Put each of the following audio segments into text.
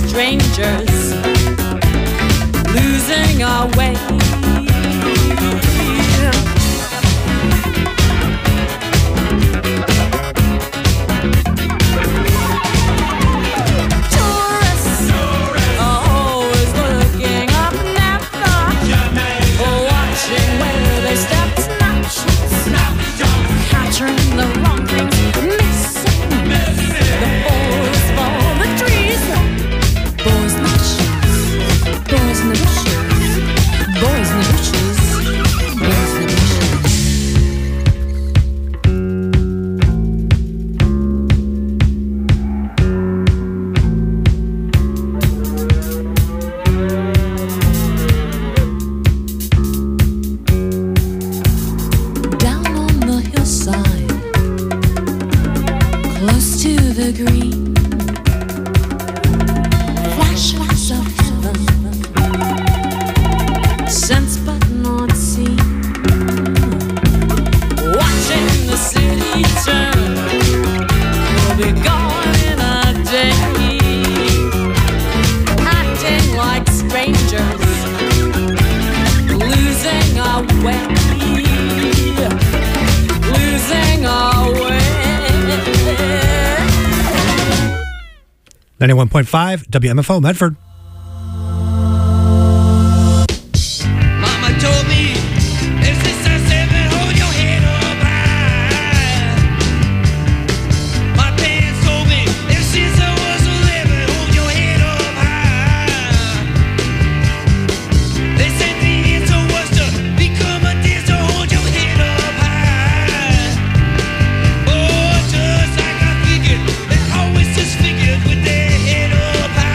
strangers, losing our way. .5 WMFO Medford. Mama told me, if sister seven, hold your head up high. My parents told me, if sister was 11, hold your head up high. They said the answer was to become a dancer, hold your head up high. Oh, just like I figured, they always just figured with their head up high.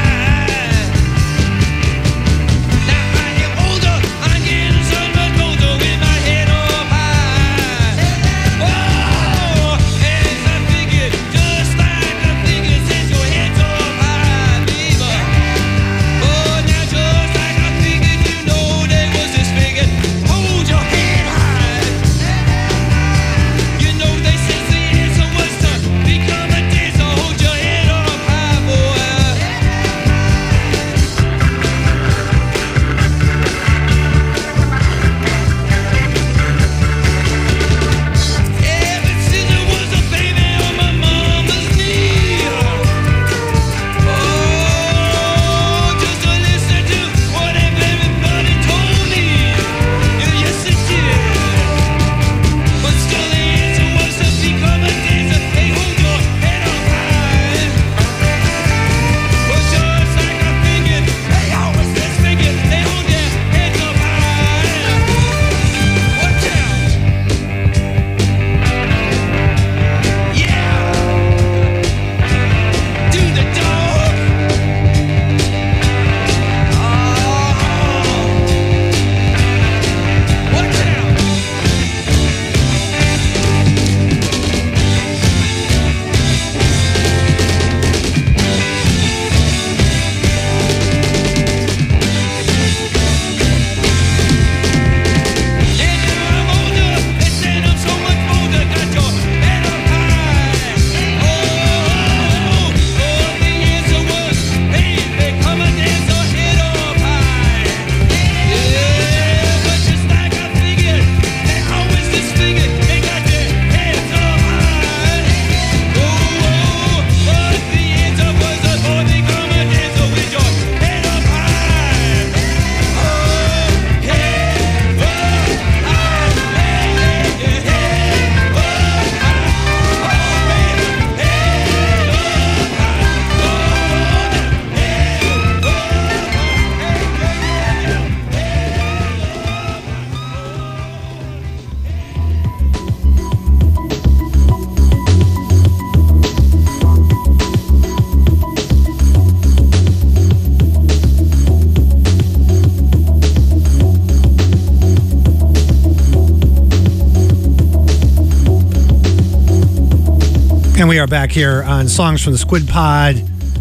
And we are back here on Songs from the Squid Pod.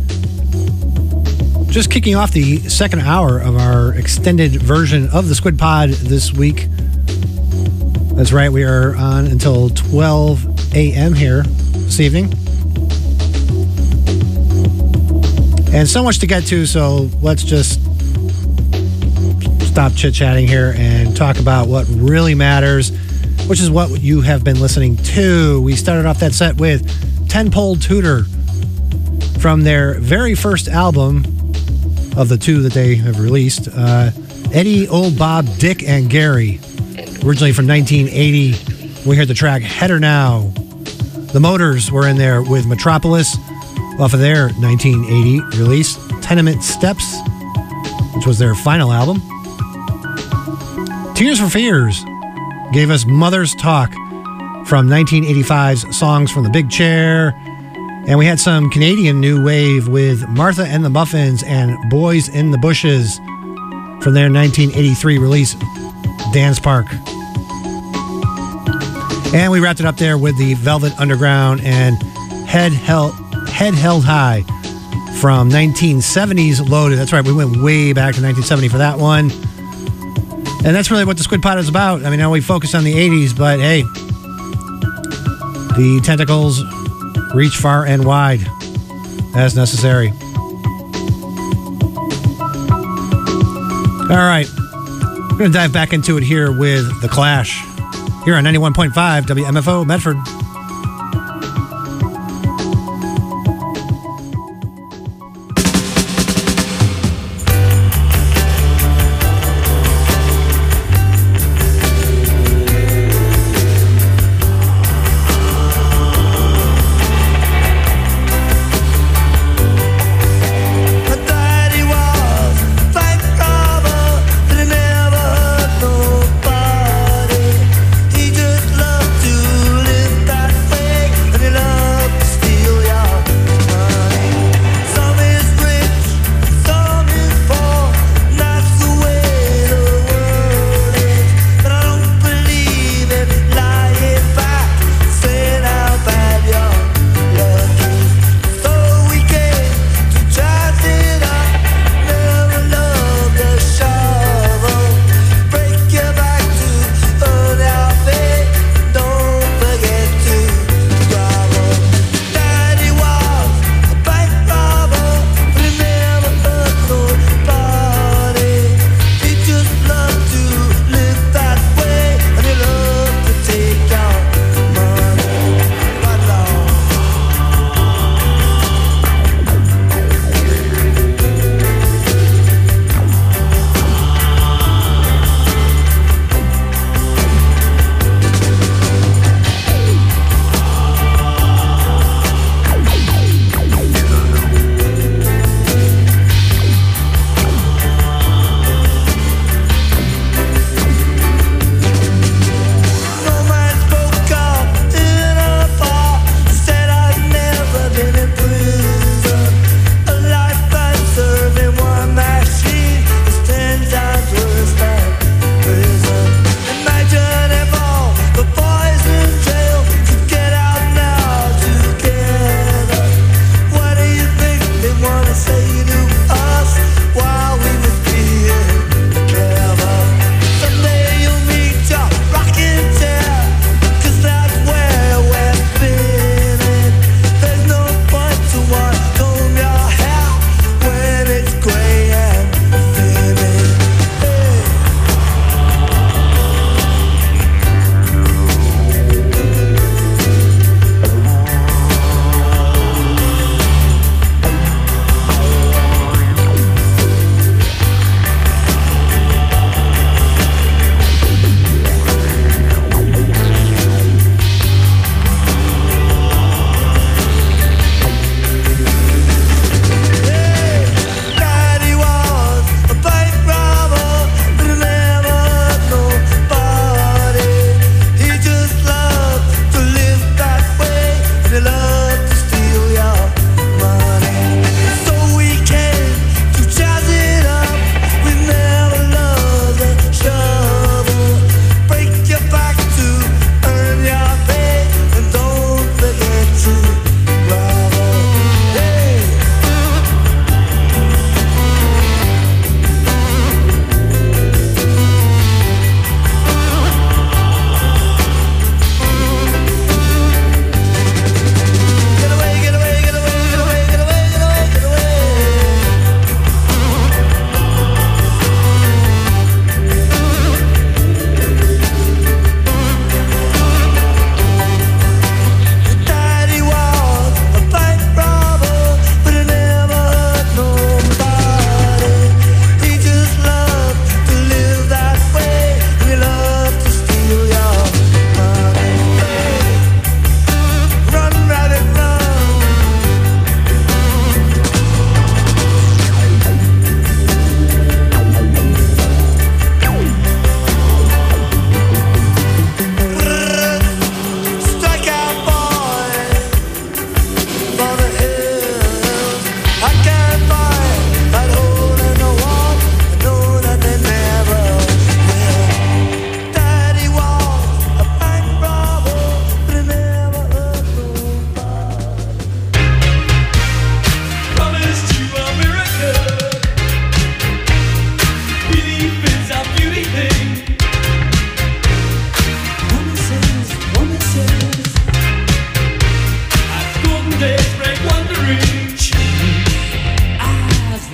Just kicking off the second hour of our extended version of the Squid Pod this week. That's right, we are on until 12 a.m. here this evening. And so much to get to, so let's just stop chit-chatting here and talk about what really matters, which is what you have been listening to. We started off that set with 10-Pole Tutor from their very first album of the two that they have released, Eddie, Old Bob, Dick, and Gary, originally from 1980. We heard the track Header Now. The Motors were in there with Metropolis off of their 1980 release, Tenement Steps, which was their final album. Tears for Fears gave us Mother's Talk from 1985's Songs from the Big Chair. And we had some Canadian new wave with Martha and the Muffins and Boys in the Bushes from their 1983 release, Dance Park. And we wrapped it up there with the Velvet Underground and Head Held High from 1970's Loaded. That's right, we went way back to 1970 for that one. And that's really what the Squid Pod is about. I mean, now we focus on the 80s, but hey, the tentacles reach far and wide as necessary. All right, we're going to dive back into it here with The Clash here on 91.5 WMFO Medford. He just loved to live that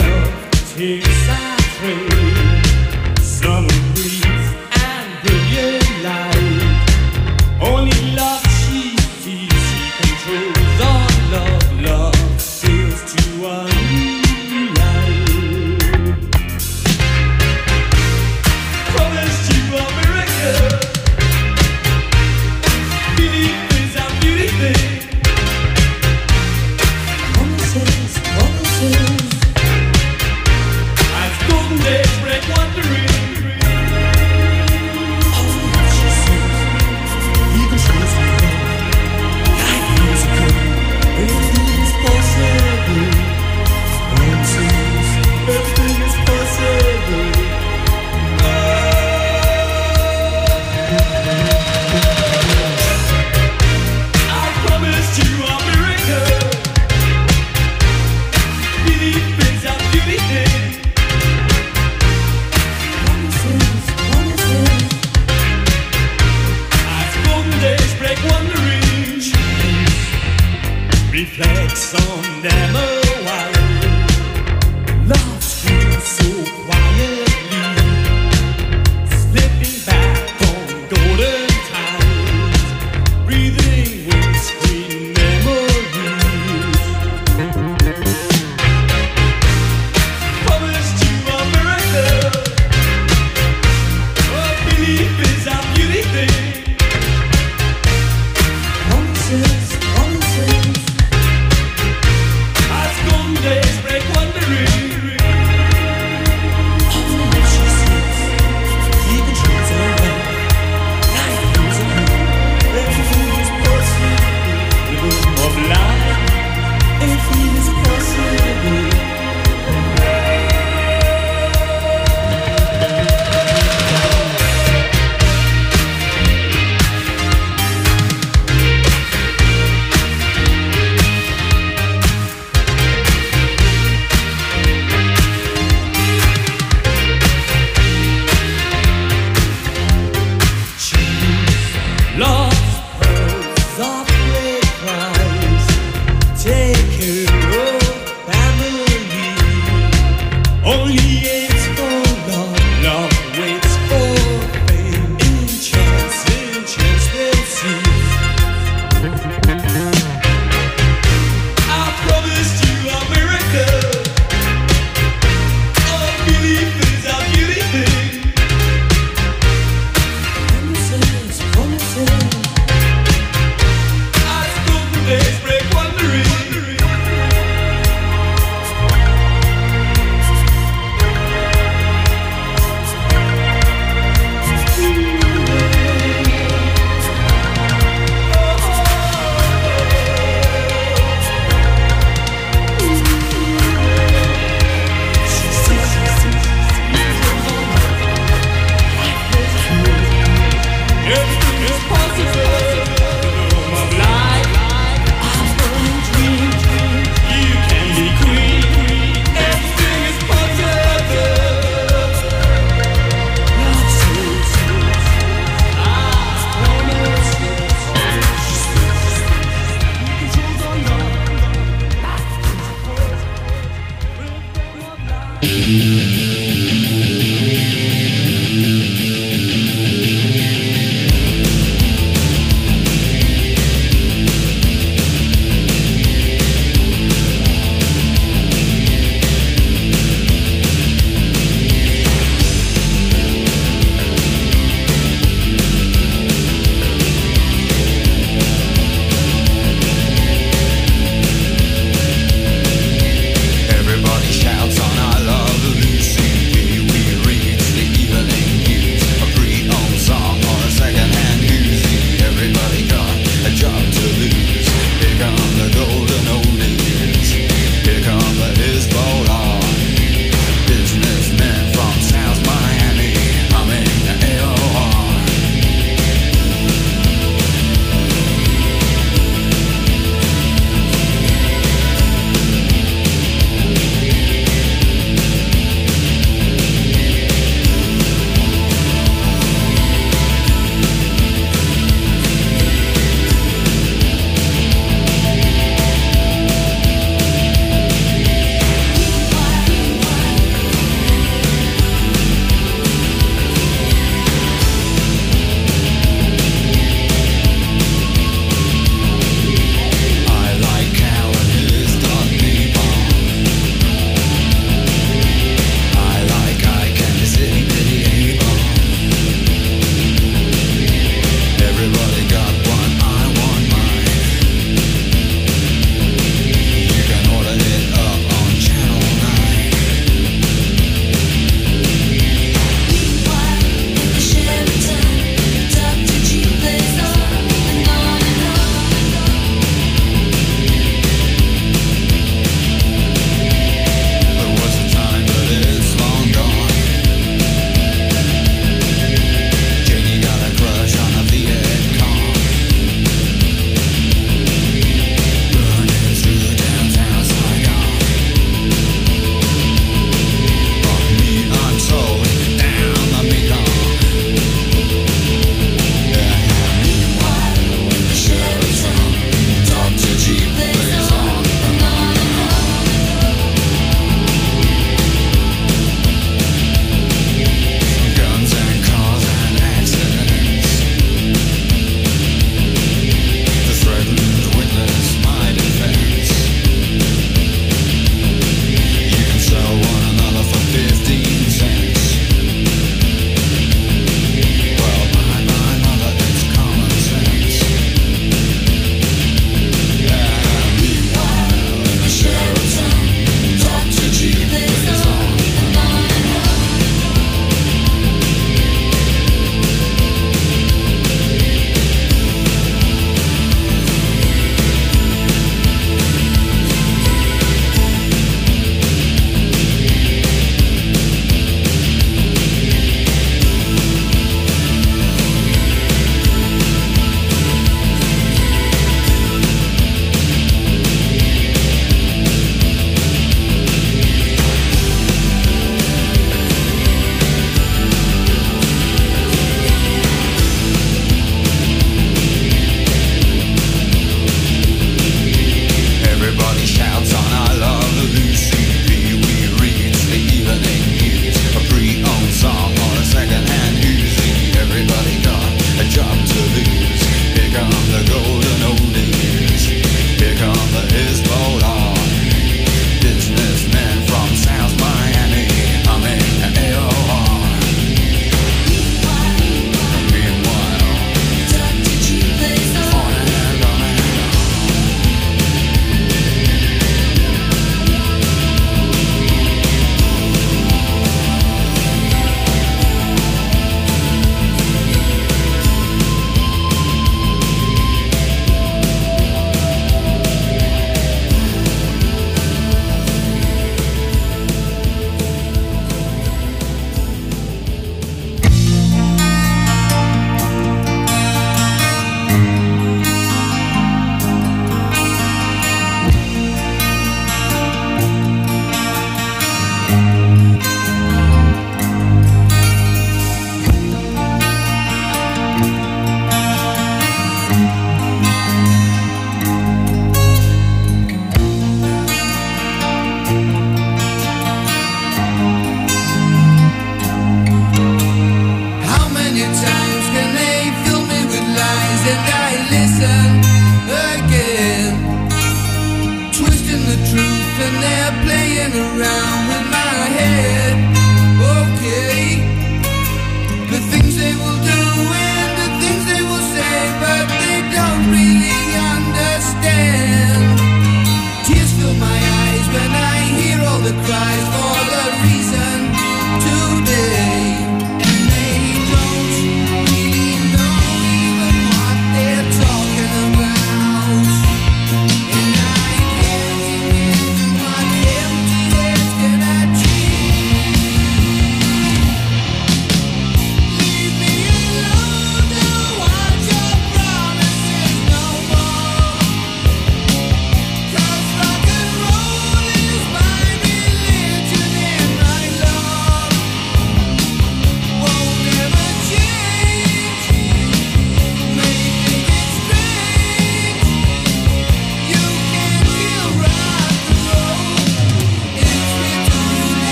Everybody shouts on I love Lucy.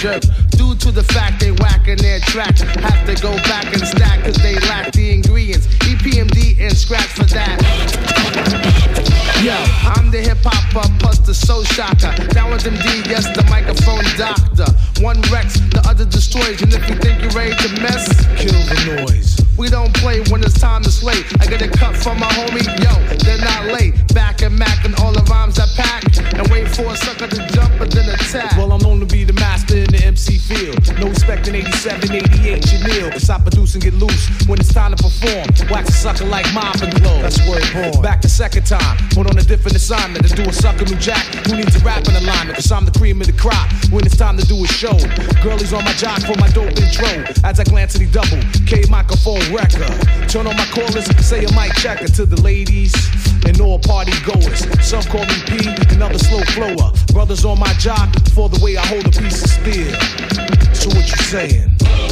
jerk. Due to the fact they whacking their track, have to go back and stack cause they lack the ingredients. EPMD and scratch for that. Yo, I'm the hip hopper plus the soul shocker. Down with MD, yes, the microphone doctor. One wrecks, the other destroys. And if you think you're ready to mess, kill the noise. We don't play when it's time to slay. I get a cut from my homie, yo, they're not late. Back and Mac and all the rhymes I pack. And wait for a sucker to jump and then attack. Well, I'm known to be the master in the MC field. No respect in 87, 88, Jamil. Cause I produce and get loose when it's time to perform. Wax a sucker like Mop and Glow. That's word born. Back the second time, put on a different assignment to do a sucker new jack. Who needs a rapping alignment? Cause I'm the cream of the crop when it's time to do a show. Girlies on my jock for my dope intro. As I glance at the double, K microphone wrecker. Turn on my callers, say a mic checker to the ladies and all party goers. Some call me P, another slow flower. Brothers on my jock for the way I hold a piece of steel. So what you saying?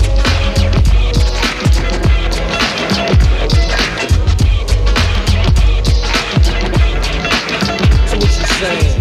So what you saying?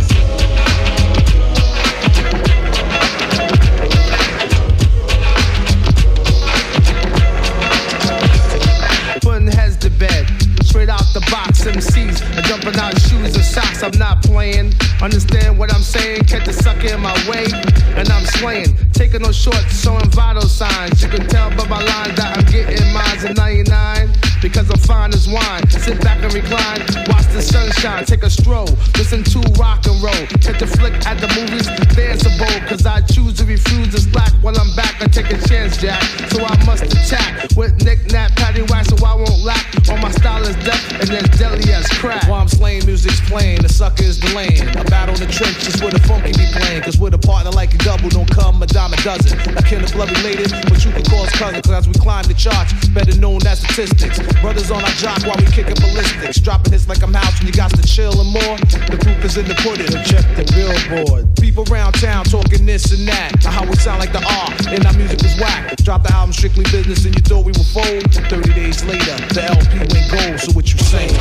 Putting heads to bed, straight out the box, MCs are jumping out shoes and socks. I'm not playing, understand what I'm saying? Catch the sucker in my way, and I'm slaying. Taking no shorts, showing vital signs. You can tell by my lines that I'm getting mines in 99. Because I'm fine as wine. Sit back and recline, watch the sunshine, take a stroll, listen to rock and roll. Catch a flick at the movies, danceable. Cause I choose to refuse to slack while I'm back. I take a chance, Jack, so I must attack. With knick-knack, patty whack, so I won't lack. All my style is death and as deadly as crack. While I'm slaying, music's playing, the sucker is delaying. A battle in the trenches where the funky be playing. Cause with a partner like a double, don't come a dime a dozen. I can't blood related, but you can cause cousin. Cause as we climb the charts, better known as statistics. Brothers on our jock while we kicking ballistics. Dropping hits like I'm house when you got to chill and more. The proof is in the pudding. Check the billboard. People around town talking this and that. How we sound like the R and our music was whack. Drop the album Strictly Business and you thought we would fold. 30 days later, the LP went gold. So what you saying?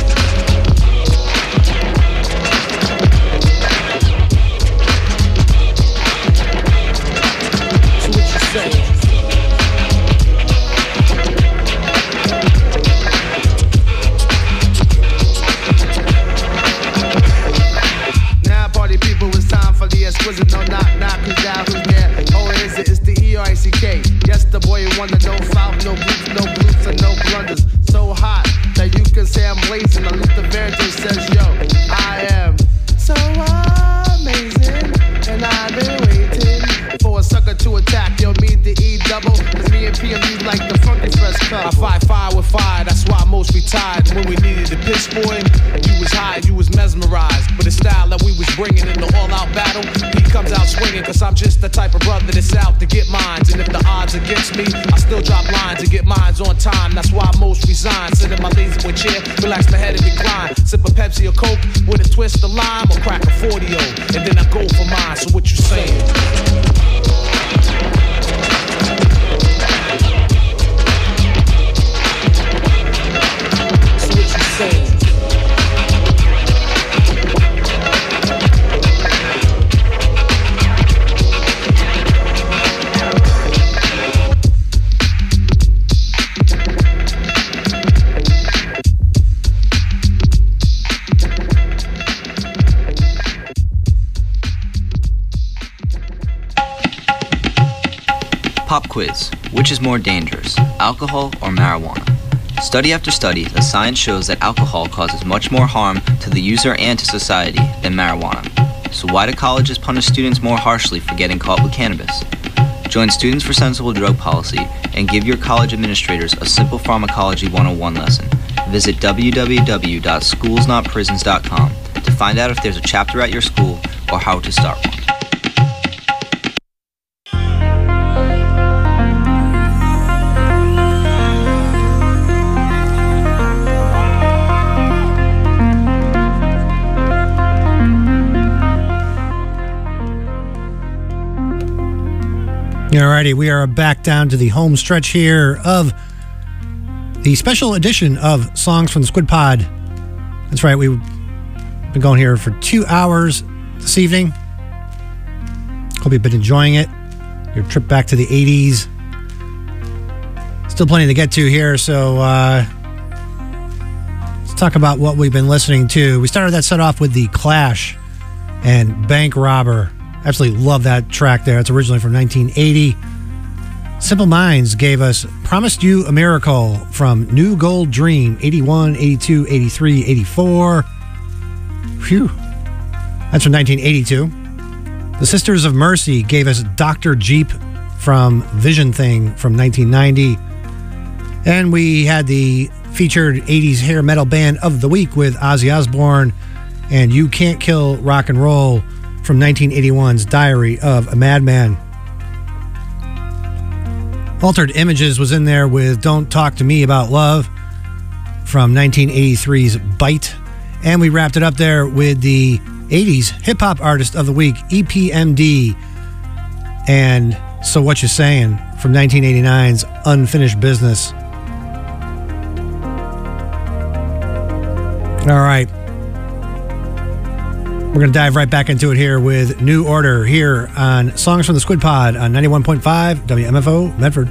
So what you saying? The exquisite, no knock, knock, who's down, who's there? Oh, is it? It's the E-R-I-C-K. Yes, the boy you wonder, no foul, no bloops, and no blunders. So hot that you can say I'm blazing. Luther Vandross says, yo, I am so amazing, and I've been waiting for a sucker to attack. Yo, me the E-double, cause me and PMU like the funky fresh couple. I fight fire with fire, that's why most retired. When we needed the piss boy, you was high, you was mesmerized. But the style that we was bringing in the all-out battle, he comes out swinging. Cause I'm just the type of brother that's out to get mines. And if the odds against me, I still drop lines and get mines on time. That's why most resign. Sit in my lazy boy chair, relax my head and recline. Sip a Pepsi or Coke with a twist of lime or crack a 40-o. And then I go for mine, so what you saying? So what you saying? Pop quiz. Which is more dangerous, alcohol or marijuana? Study after study, the science shows that alcohol causes much more harm to the user and to society than marijuana. So why do colleges punish students more harshly for getting caught with cannabis? Join Students for Sensible Drug Policy and give your college administrators a simple pharmacology 101 lesson. Visit www.schoolsnotprisons.com to find out if there's a chapter at your school or how to start one. Alrighty, we are back down to the home stretch here of the special edition of Songs from the Squid Pod. That's right, we've been going here for 2 hours this evening. Hope you've been enjoying it. your trip back to the 80s. Still plenty to get to here, so let's talk about what we've been listening to. We started that set off with The Clash and Bank Robber. Absolutely love that track there. It's originally from 1980. Simple Minds gave us Promised You a Miracle from New Gold Dream, 81, 82, 83, 84. Phew. That's from 1982. The Sisters of Mercy gave us Dr. Jeep from Vision Thing from 1990. And we had the featured 80s hair metal band of the week with Ozzy Osbourne and You Can't Kill Rock and Roll from 1981's Diary of a Madman. Altered Images was in there with Don't Talk to Me About Love from 1983's Bite. And we wrapped it up there with the 80s hip-hop artist of the week, EPMD, and So What You Saying from 1989's Unfinished Business. All right. We're going to dive right back into it here with New Order here on Songs from the Squid Pod on 91.5 WMFO Medford.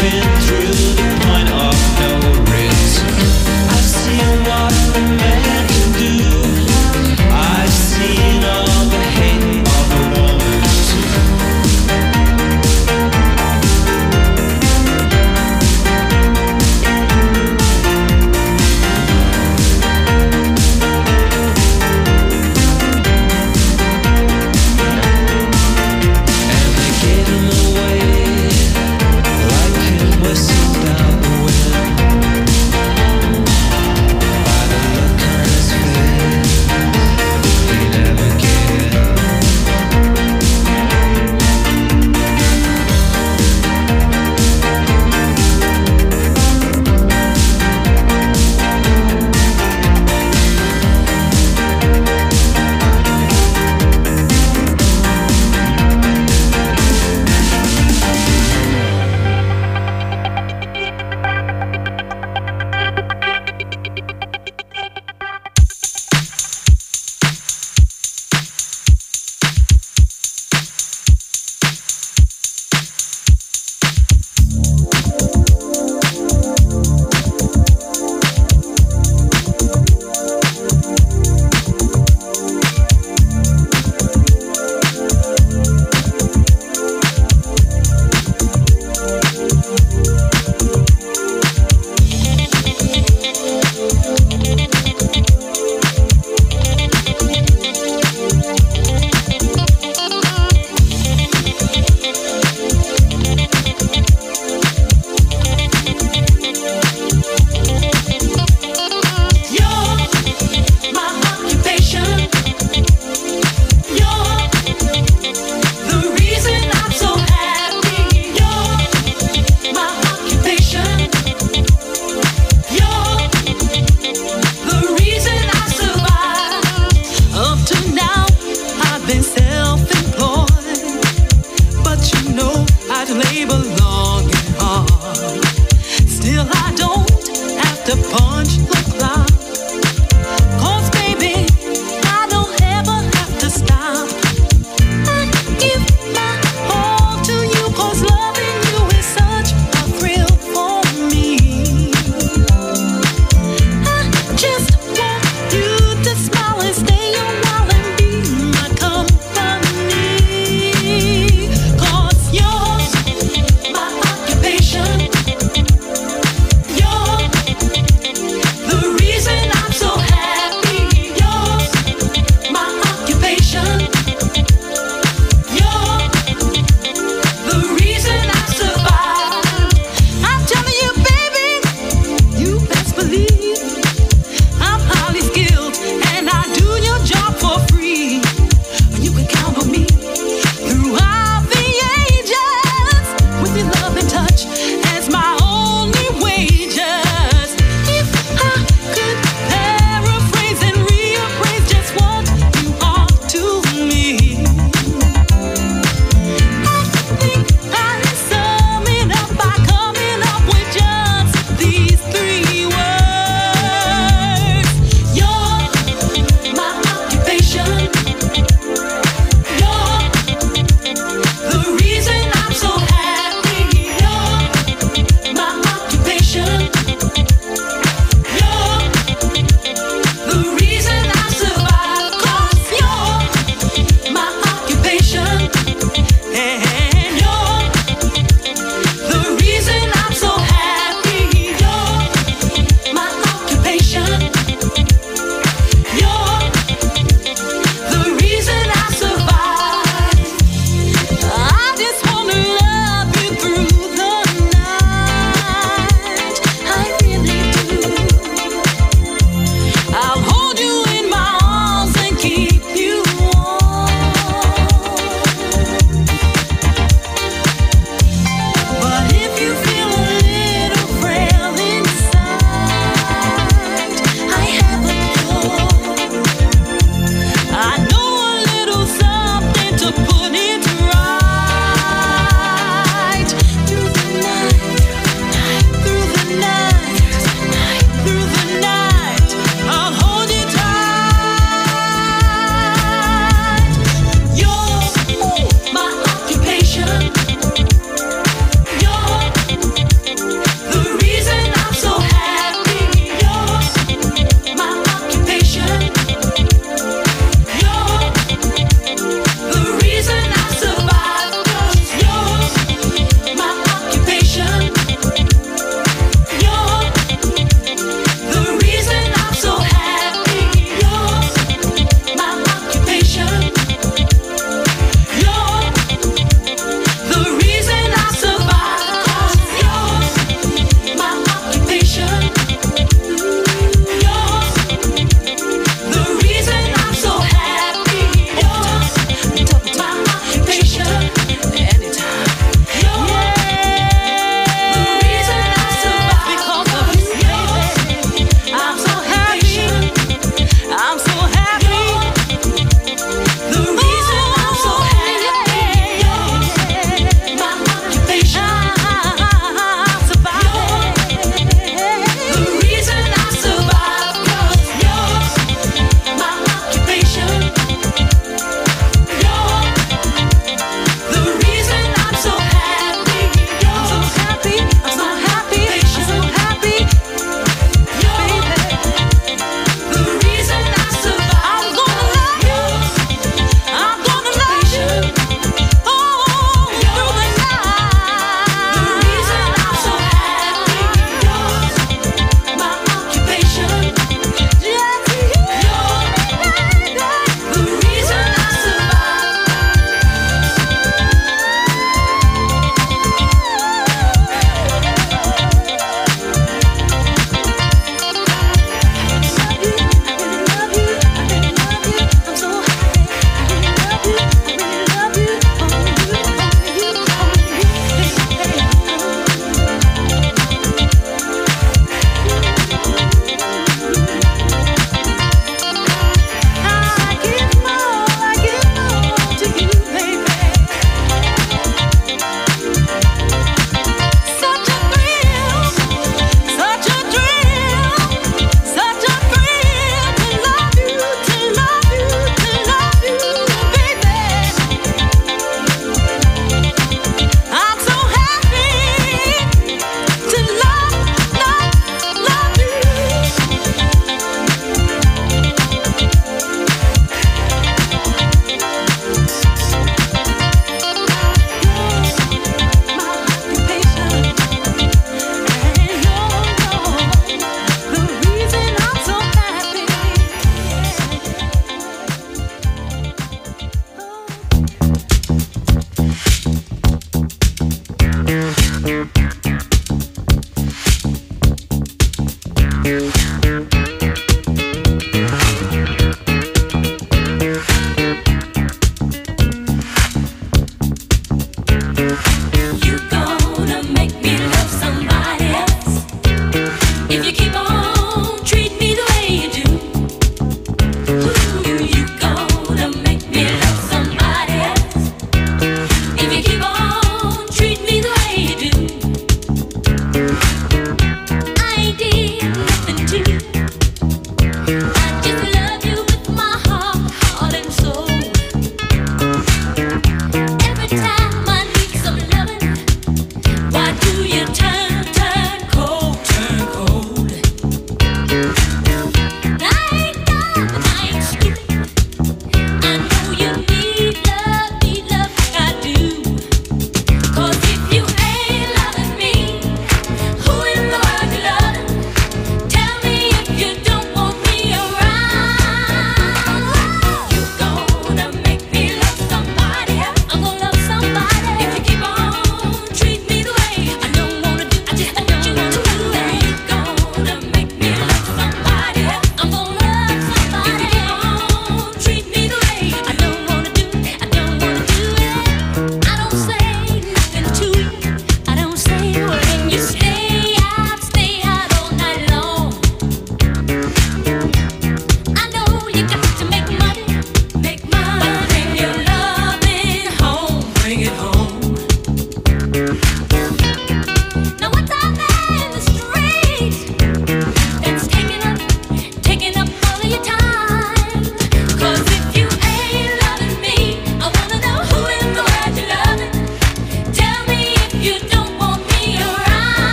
You're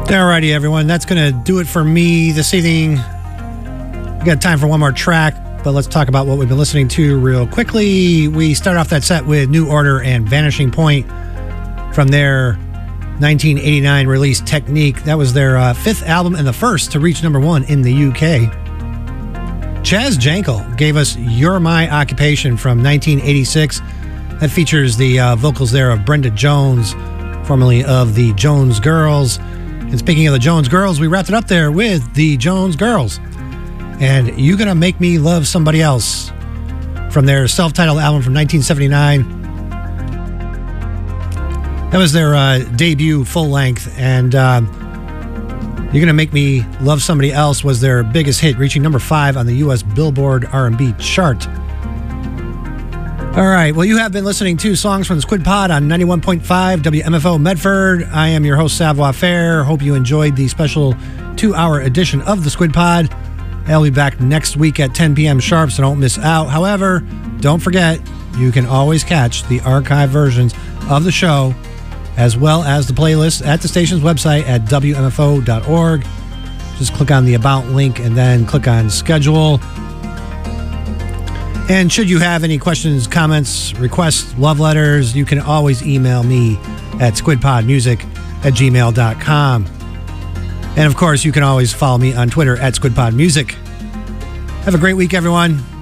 Alrighty, everyone. That's going to do it for me this evening. We got time for one more track, but let's talk about what we've been listening to real quickly. We start off that set with New Order and Vanishing Point from their 1989 release Technique. That was their fifth album and the first to reach number one in the UK. Chaz Jankel gave us You're My Occupation from 1986. That features the vocals there of Brenda Jones, formerly of the Jones Girls. And speaking of the Jones Girls, we wrapped it up there with the Jones Girls. And You Gonna Make Me Love Somebody Else from their self-titled album from 1979. That was their debut full length. And You're Gonna Make Me Love Somebody Else was their biggest hit, reaching number 5 on the U.S. Billboard R&B chart. All right, well, you have been listening to Songs from the Squid Pod on 91.5 WMFO Medford. I am your host, Savoir Faire. Hope you enjoyed the special 2-hour edition of the Squid Pod. I'll be back next week at 10 p.m. sharp, so don't miss out. However, don't forget, you can always catch the archive versions of the show as well as the playlist at the station's website at WMFO.org. Just click on the About link and then click on Schedule. And should you have any questions, comments, requests, love letters, you can always email me at squidpodmusic@gmail.com. And of course, you can always follow me on Twitter at squidpodmusic. Have a great week, everyone.